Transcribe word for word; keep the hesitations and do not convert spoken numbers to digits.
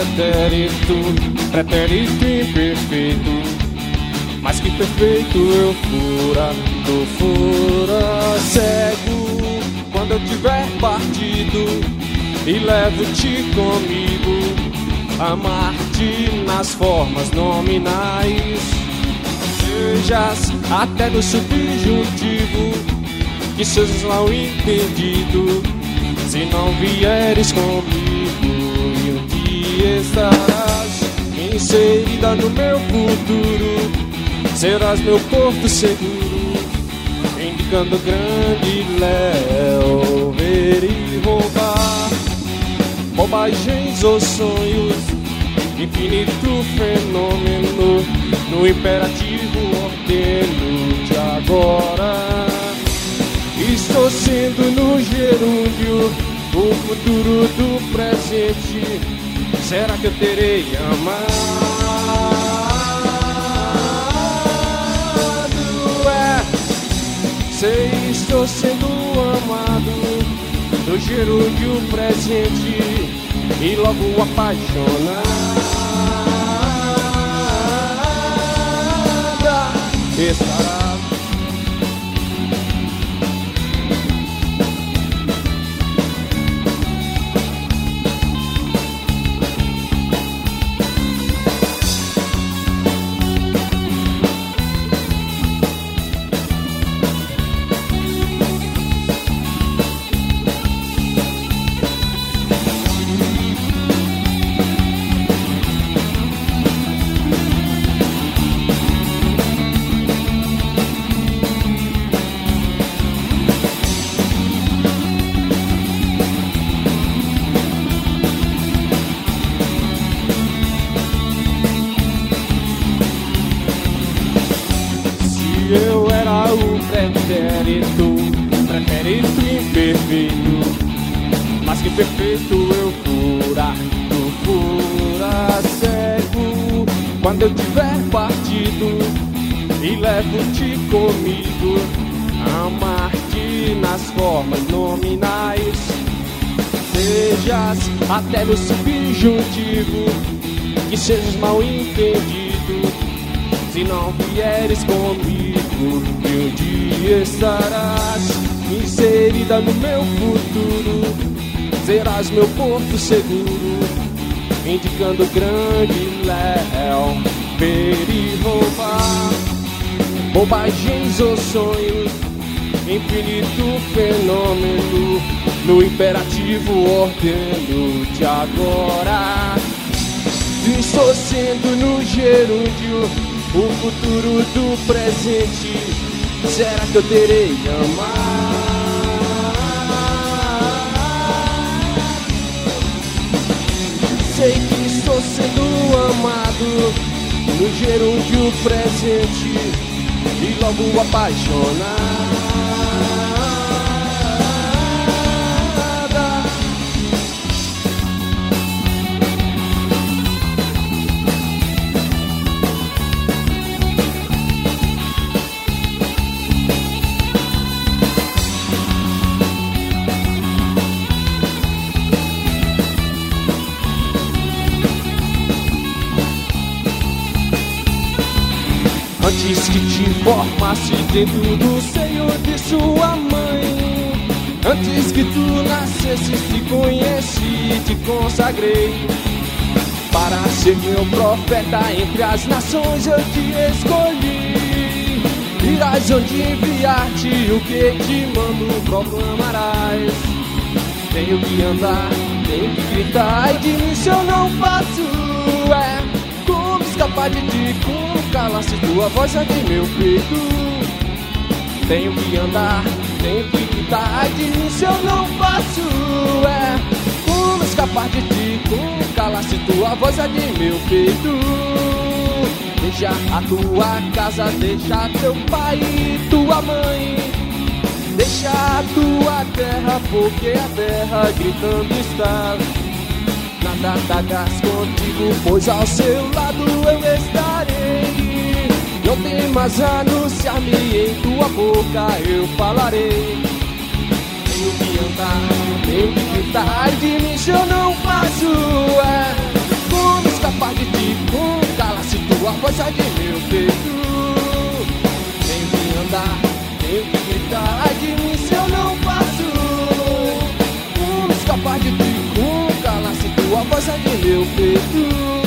pretérito, pretérito imperfeito. Mas que perfeito eu fora, tu fora cego. Quando eu tiver partido e levo-te comigo, amar-te nas formas nominais, sejas até no subjuntivo, que sejas lá o entendido, se não vieres comigo. E um dia estarás inserida no meu futuro, serás meu porto seguro, indicando grande léu, ver e roubar, bobagens ou sonhos, infinito fenômeno, no imperativo ordeno de agora. Estou sendo no gerúndio o futuro do presente, será que eu terei amado? É, sei, estou sendo amado no gerúndio presente e logo apaixonada estará. Eu era o pretérito, pretérito imperfeito, mas que perfeito eu fora, tu fora cego. Quando eu tiver partido e levo-te comigo, amar-te nas formas nominais, sejas até no subjuntivo, que sejas mal entendido, se não vieres comigo. E um dia estarás inserida no meu futuro, serás meu porto seguro, indicando grande léu, ver e roubar, bobagens ou sonhos, infinito fenômeno, no imperativo ordeno de agora. Estou sendo no gerúndio o futuro do presente, será que eu terei amado? Sei que estou sendo amado no gerúndio presente e logo apaixonada. Antes que te formasse dentro do seio de sua mãe, antes que tu nascesses te conheci, te consagrei para ser meu profeta entre as nações. Eu te escolhi, irás onde enviar-te, o que te mando proclamarás. Tenho que andar, tenho que gritar, e de mim se eu não faço, é como escapar de ti, como calar-se tua voz aqui em meu peito. Tenho que andar, tenho que gritar, de mim se eu não faço, é como escapar de ti, como calar-se tua voz aqui em meu peito. Deixa a tua casa, deixa teu pai e tua mãe, deixa a tua terra, porque a terra gritando está. Nada tagas contigo, pois ao seu lado eu estarei. Não temas anunciar-me, em tua boca eu falarei. Tenho que andar, tenho que gritar, de mim se eu não faço, é escapar de ti, hum, cala-se tua voz sai de meu peito. Tenho que andar, tenho que gritar, ai de mim se eu não faço. Hum, escapar de ti, hum, cala-se tua voz sai de meu peito.